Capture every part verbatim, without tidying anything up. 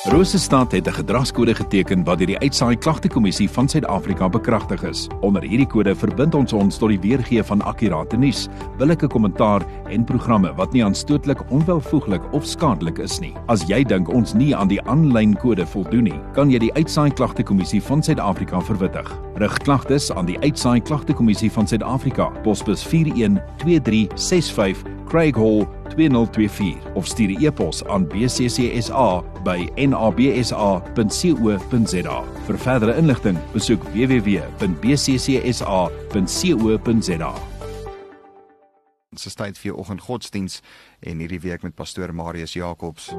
Rosestad het 'n gedragskode geteken wat deur die Uitsaai Klagtekommissie van Suid-Afrika bekragtig is. Onder hierdie kode verbind ons ons tot die weergee van akkurate nuus, billike kommentaar en programme wat nie aanstootlik, onwelvoeglik of skadelik is nie. As jy dink ons nie aan die aanlyn kode voldoen nie, kan jy die Uitsaai Klagtekommissie van Suid-Afrika verwittig. Rig klagtes aan die Uitsaai Klagtekommissie van Suid-Afrika, posbus vier een twee drie ses vyf, Craig Hall twee nul twee vier of stuur 'n e-pos aan b c c s a by n a b s a punt co punt z a. Vir verdere inligting, besoek w w w punt b c c s a punt co punt z a. Ons is tyd vir jou oggend godsdiens en hierdie week met pastoor Marius Jacobs.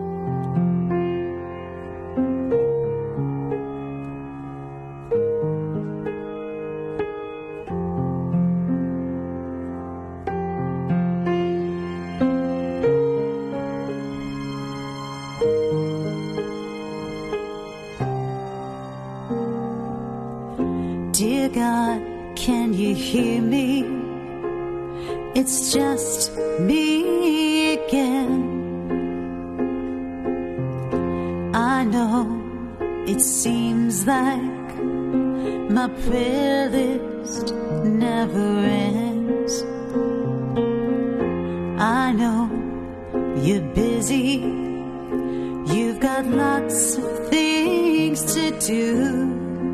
Dear God, can you hear me? It's just me again. I know it seems like my prayer list never ends. I know you're busy, you've got lots of things to do.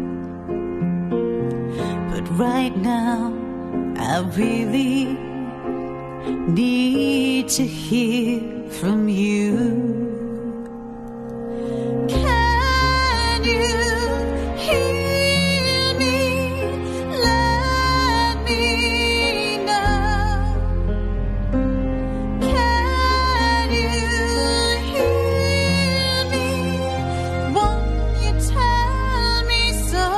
Right now, I really need to hear from you. Can you hear me? Let me know. Can you hear me? Won't you tell me so?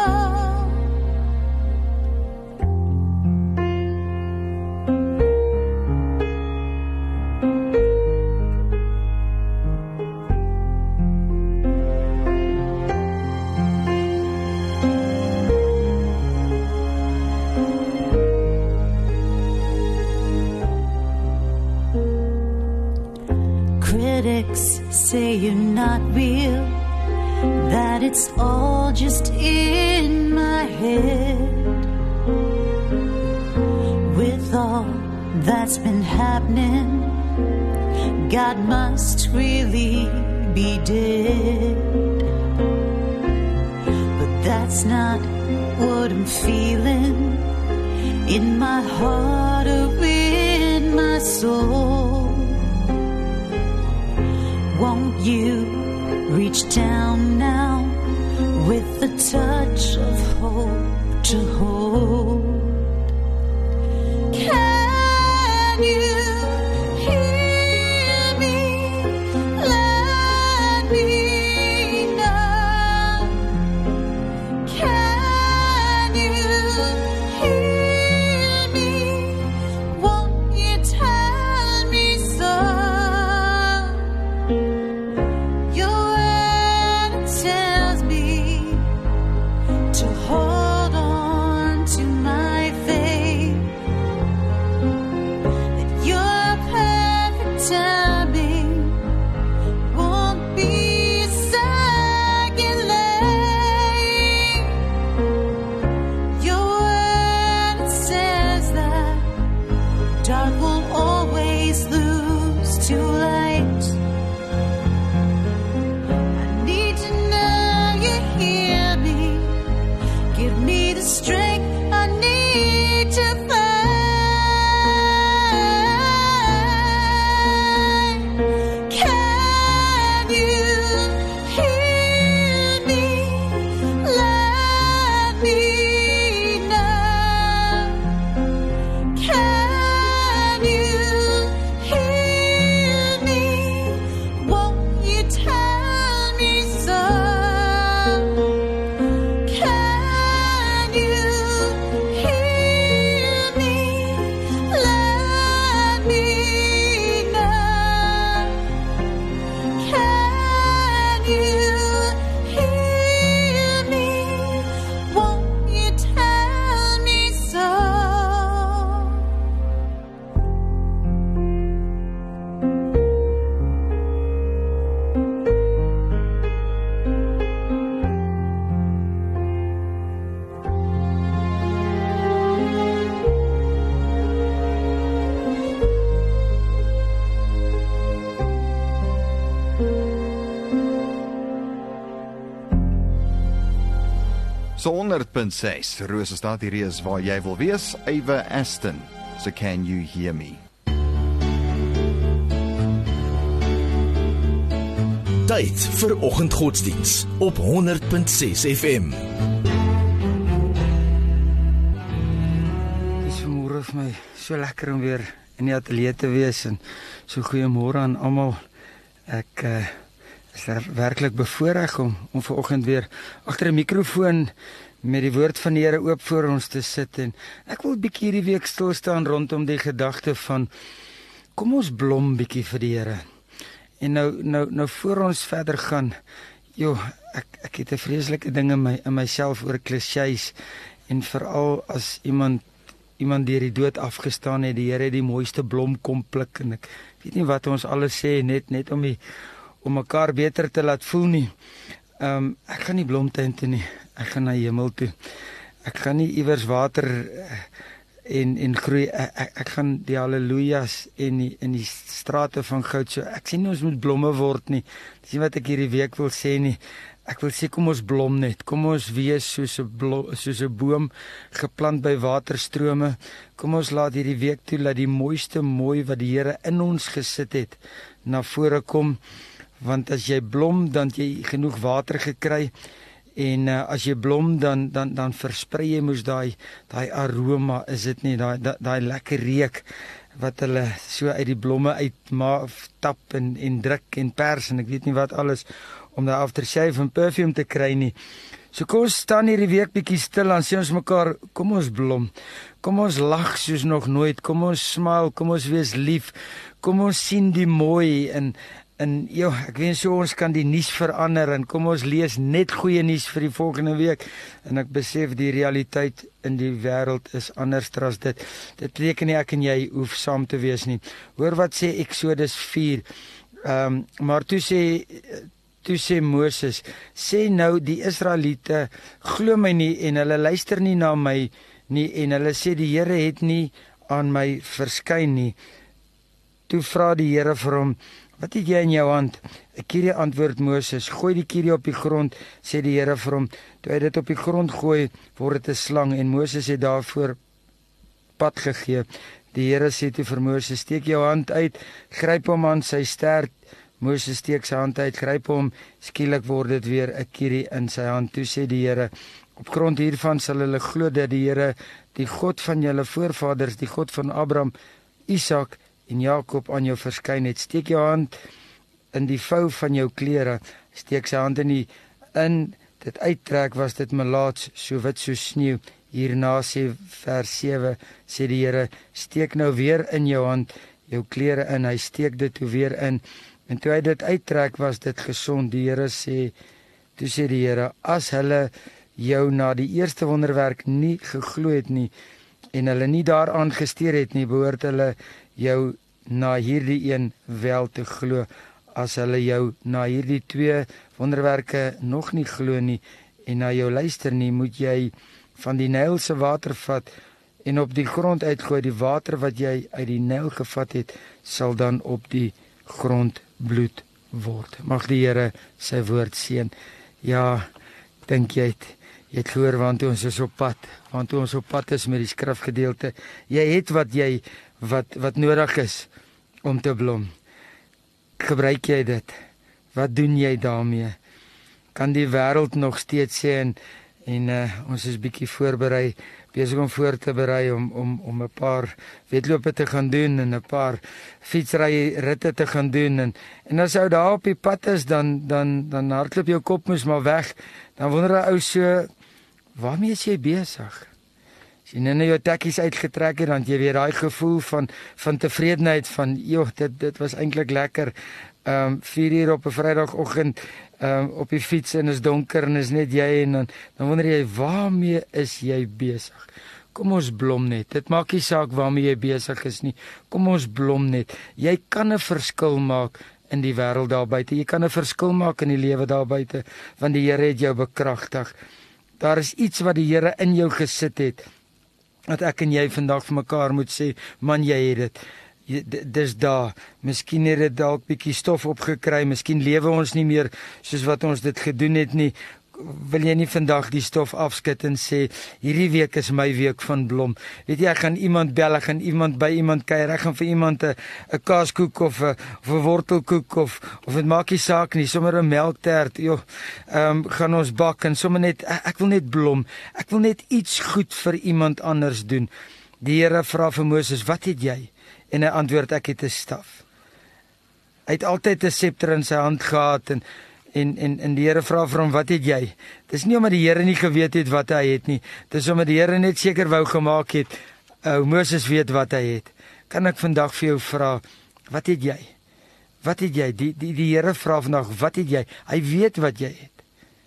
Critics say you're not real, that it's all just in my head. With all that's been happening, God must really be dead. But that's not what I'm feeling in my heart or in my soul. Won't you reach down now with a touch of hope to hold? Can you hear me? Let me know. Can you hear me? Won't you tell me so? Hold on to my faith, that your perfect timing won't be second late. Your word says that dark will always lose to light. I need to know you hear me. Give me the strength I need to find. Can you hear me? Let me know. Can you hear me? Won't you tell me so? Can you hear me? Let me know. Can you hear me? Won't you tell me so? So honderd punt ses, Rosestad, hierdie is waar jy wil wees, Ava Aston, so Can You Hear Me? Tyd vir oggendgodsdiens op honderd punt ses F M. Dit is vanmôre vir my so lekker om weer in die ateljee te wees en so goeiemôre aan almal. Ek uh, is werklik bevoorreg om om vanoggend weer agter 'n mikrofoon met die woord van die Here oop voor ons te sit, en ek wil 'n bietjie hierdie week stil staan rondom die gedagte van kom ons blom bietjie vir die Here. En nou nou nou voor ons verder gaan, joh, ek ek het 'n vreeslike ding in my in myself oor klisjées, en veral as iemand iemand deur die dood afgestaan het, die Here het die mooiste blom kom pluk, en ek weet nie wat ons alles sê net net om die om mekaar beter te laat voel nie. Ehm um, ek gaan nie blomtuin toe nie. Ek gaan na hemel toe. Ek gaan nie iewers water en en groei. Ek, ek, ek gaan die halelujas in die in die strate van goud. So ek sê nie ons moet blomme word nie. Dis nie wat ek hierdie week wil sê nie. Ek wil sê kom ons blom net. Kom ons wees soos 'n blom, soos 'n boom geplant by waterstrome. Kom ons laat hierdie week toe dat die mooiste mooi wat die Here in ons gesit het na vore kom. Want as jy blom, dan het jy genoeg water gekry, en uh, as jy blom, dan dan dan versprei jy mos daai daai aroma, is dit nie, daai daai lekker reuk wat hulle so uit die blomme uit tap en en druk en pers en ek weet nie wat alles om daai aftershave en perfume te kry nie. So kom ons staan hierdie week bietjie stil en sê ons mekaar, kom ons blom. Kom ons lag soos nog nooit. Kom ons smile, kom ons wees lief. Kom ons sien die mooi en En jo, ek wens so ons kan die nuus verander en kom ons lees net goeie nuus vir die volgende week. En ek besef die realiteit in die wêreld is anders as dit. Dit beteken nie ek en jy hoef saam te wees nie. Hoor wat sê Exodus vier. Ehm um, maar toe sê toe sê Moses, sê nou die Israeliete glo my nie en hulle luister nie na my nie en hulle sê die Here het nie aan my verskyn nie. Toe vra die Here vir hom, wat het jy in jou hand? 'n Kierie, antwoord Moses, gooi die kierie op die grond, sê die Here vir hom. Toe hy dit op die grond gooi, word dit 'n slang, en Moses het daarvoor pad gegee. Die Here sê toe vir Moses, steek jou hand uit, gryp hom aan sy stert. Moses steek sy hand uit, gryp hom, skielik word dit weer 'n kierie in sy hand. Toe sê die Here, op grond hiervan sal hulle glo dat die Here, die God van julle voorvaders, die God van Abraham, Isak en Jakob aan jou verskyn het. Steek jou hand in die vou van jou klere. Steek sy hand in die in dit uittrek, was dit melaats, so wit so sneeu. Hierna sê vers sewe, sê die Here, steek nou weer in jou hand jou klere in. Hy steek dit toe weer in. En toe hy dit uittrek, was dit gesond. Die Here sê, toe sê die Here, as hulle jou na die eerste wonderwerk nie geglo het nie en hulle nie daaraan gesteer het nie, behoort hulle jou na hierdie een wel te glo. As hulle jou na hierdie twee wonderwerke nog nie glo nie en na jou luister nie, moet jy van die Nyl se water vat en op die grond uitgooi. Die water wat jy uit die Nyl gevat het, sal dan op die grond bloed word. Mag die Here sy woord seën. Ja, dink jy het Jy het gehoor want ons is op pad, want ons op pad is met die skrifgedeelte. Jy het wat jy wat wat nodig is om te blom. Gebruik jy dit? Wat doen jy daarmee? Kan die wêreld nog steeds sê en en uh, ons is bietjie voorberei, besig om voor te berei om om om 'n paar wedlope te gaan doen en 'n paar fietsry ritte te gaan doen en en as ou daar op die pad is dan dan dan hardloop jou kop mos maar weg. Dan wonder 'n ou so, waarmee is jy besig? As jy net jou tekkies uitgetrek het, dan jy weer daai gevoel van van tevredenheid van, joh, dit dit was eintlik lekker. Ehm um, vier uur op 'n Vrydagoggend ehm um, op die fiets en is donker en is net jy en dan dan wonder jy, waarmee is jy besig? Kom ons blom net. Dit maak nie saak waarmee jy besig is nie. Kom ons blom net. Jy kan 'n verskil maak in die wêreld daar buite. Jy kan 'n verskil maak in die lewe daar buite, want die Here het jou bekragtig. Daar is iets wat die Here in jou gesit het, dat ek en jy vandag vir mekaar moet sê, man, jy het dit. Dis daar. Miskien het dit dalk bietjie stof opgekry, miskien lewe ons nie meer soos wat ons dit gedoen het nie. wil jy nie vandag die stof afskud en sê, hierdie week is my week van blom. Weet jy, ek gaan iemand bel, ek gaan iemand by iemand kuier, ek gaan vir iemand 'n 'n kaaskoek of 'n of 'n wortelkoek of of dit maak nie saak nie, sommer 'n melktert, joh, ehm um, gaan ons bak en sommer net, ek, ek wil net blom. Ek wil net iets goed vir iemand anders doen. Die Here vra vir Moses, wat het jy? En hy antwoord, ek het 'n staf. Hy het altyd 'n scepter in sy hand gehad en En, en, en die Here vra vir hom, wat het jy? Dis nie omdat die Here nie geweet het wat hy het nie. Dis omdat die Here net seker wou gemaak het, ou Moses weet wat hy het. Kan ek vandag vir jou vra, wat het jy? Wat het jy? Die, die, die Here vra vandag, wat het jy? Hy weet wat jy het.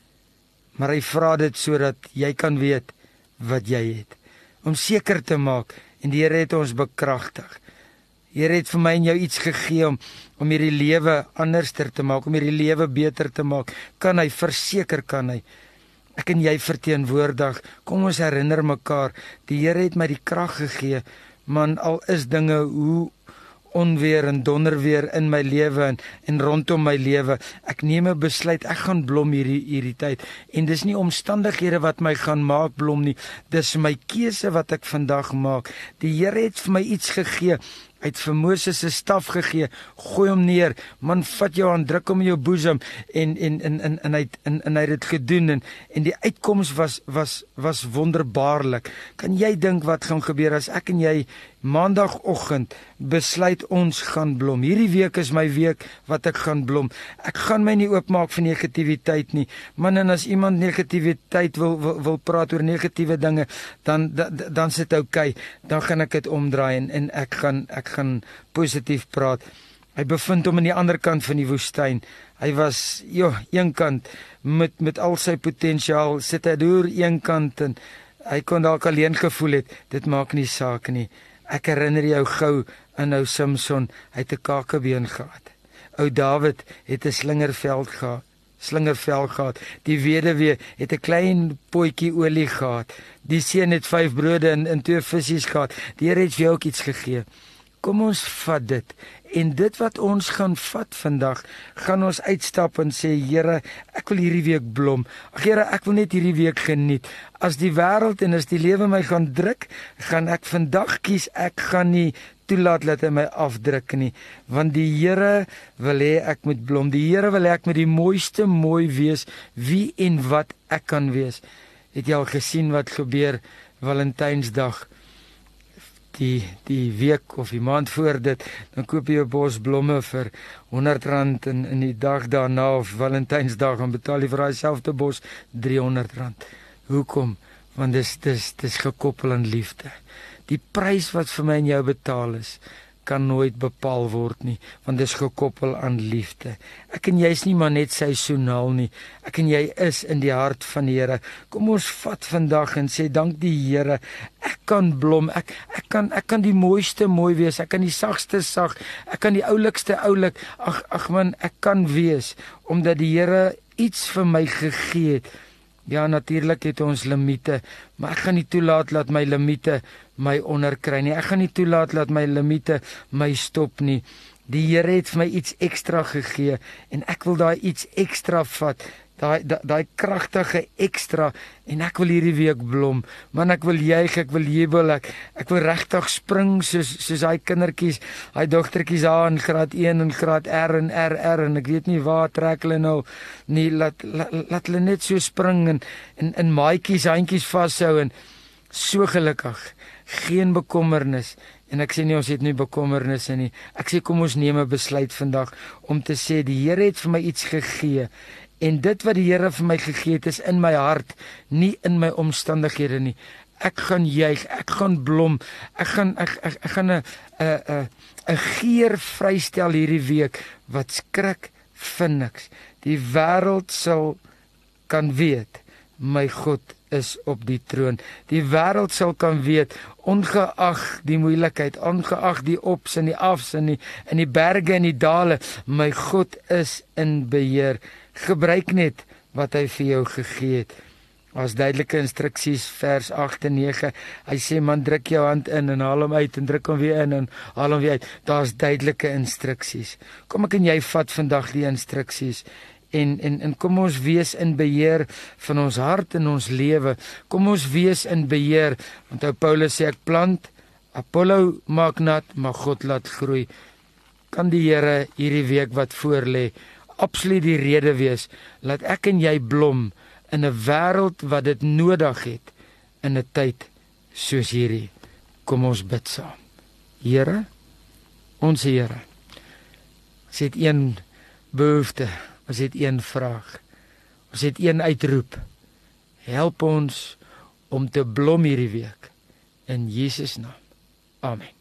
Maar hy vra dit sodat jy kan weet wat jy het. Om seker te maak, en die Here het ons bekragtig. Here het vir my en jou iets gegee om om hierdie lewe anderster te maak, om hierdie lewe beter te maak. Kan hy, verseker kan hy. Ek en jy verteenwoordig. Kom ons herinner mekaar, die Here het my die krag gegee, man, al is dinge hoe onweer en donderweer in my lewe en, en rondom my lewe. Ek neem 'n besluit, ek gaan blom hierdie hierdie tyd. En dis nie omstandighede wat my gaan maak blom nie. Dis my keuse wat ek vandag maak. Die Here het vir my iets gegee. Hy het vir Moses 'n staf gegee, gooi hom neer, man, vat jou aan, druk hom in jou boesem, en en en en en hy het en, en hy het dit gedoen, en en die uitkoms was was was wonderbaarlik. Kan jy dink wat gaan gebeur as ek en jy maandagooggend besluit ons gaan blom? Hierdie week is my week wat ek gaan blom. Ek gaan my nie oopmaak vir negativiteit nie. Man, en as iemand negativiteit wil wil, wil praat oor negatiewe dinge, dan dan, dan sit dit oukei. Dan gaan ek dit omdraai en, en ek gaan ek gaan positief praat. Hy bevind hom aan die ander kant van die woestyn. Hy was, joh, een kant met met al sy potensiaal, sit hy deur een kant en hy kon dalk alleen gevoel het. Dit maak nie saak nie. Ek herinner jou gou aan ou Samson, hy het 'n kakebeen gehad. Ou Dawid het 'n slingerveld gehad, slingervel gehad. Die weduwee het 'n klein potjie olie gehad. Die seun het vyf brode en, en twee visse gehad. Die Here het vir jou ook iets gegee. Kom ons vat dit. En dit wat ons gaan vat vandag, gaan ons uitstap en sê, Here, ek wil hierdie week blom. Ag Here, ek wil net hierdie week geniet. As die wêreld en as die lewe my gaan druk, gaan ek vandag kies, ek gaan nie toelaat dat hy my afdruk nie. Want die Here wil hê ek moet blom. Die Here wil hê ek moet die mooiste mooi wees, wie en wat ek kan wees. Het jy al gesien wat gebeur Valentynsdag? Die, die week of die maand voor dit, dan koop jy 'n bos blomme vir honderd rand en in die dag daarna of Valentynsdag dan betaal jy vir daai selfde bos driehonderd rand. Hoekom? Want dis dis dis gekoppel aan liefde. Die prys wat vir my en jou betaal is, kan nooit bepaal word nie, want dis gekoppel aan liefde. Ek en jy is nie maar net seisoonaal nie. Ek en jy is in die hart van die Here. Kom ons vat vandag en sê, dank die Here, ek kan blom, ek ek kan ek kan die mooiste mooi wees, ek kan die sagste sag, ek kan die oulikste oulik. Ag ag man, ek kan wees omdat die Here iets vir my gegee het. Ja, natuurlik het ons limite, maar ek gaan nie toelaat dat my limite my onderkry nie. Ek gaan nie toelaat dat my limite my stop nie. Die Here het vir my iets ekstra gegee en ek wil daai iets ekstra vat. Daai daai kragtige ekstra en ek wil hierdie week blom. Man, ek wil juig, ek wil jubel, ek ek wil regtig spring soos soos daai kindertjies, daai dogtertjies daar in graad een en graad R en R R en ek weet nie waar trek hulle nou nie, laat laat, laat hulle net so spring en in in maatjies, handjies vashou en so gelukkig. Geen bekommernis. En ek sê nie ons het nie bekommernisse nie. Ek sê kom ons neem 'n besluit vandag om te sê die Here het vir my iets gegee. En dit wat die Here vir my gegee het is in my hart, nie in my omstandighede nie. Ek gaan juig, ek gaan blom. Ek gaan ek ek, ek gaan 'n 'n 'n 'n geur vrystel hierdie week wat skrik vir niks. Die wêreld sal kan weet my God is op die troon. Die wêreld sal kan weet, ongeag die moeilikheid, ongeag die ops en die afs en die in die berge en die dale, my God is in beheer. Gebruik net wat hy vir jou gegee het. As duidelike instruksies vers agt en nege. Hy sê man, druk jou hand in en haal hom uit en druk hom weer in en haal hom weer uit. Daar's duidelike instruksies. Kom ek en jy vat vandag die instruksies En, en, en kom ons wees in beheer van ons hart en ons lewe. Kom ons wees in beheer. Want ou Paulus sê, ek plant, Apollo maak nat, maar God laat groei. Kan die Here hierdie week wat voor lê, absoluut die rede wees, laat ek en jy blom in 'n wêreld wat dit nodig het, in 'n tyd soos hierdie. Kom ons bid saam. Here, ons Here, ons het een behoefte, ons het een vraag, ons het een uitroep. Help ons om te blom hierdie week, in Jesus naam. Amen.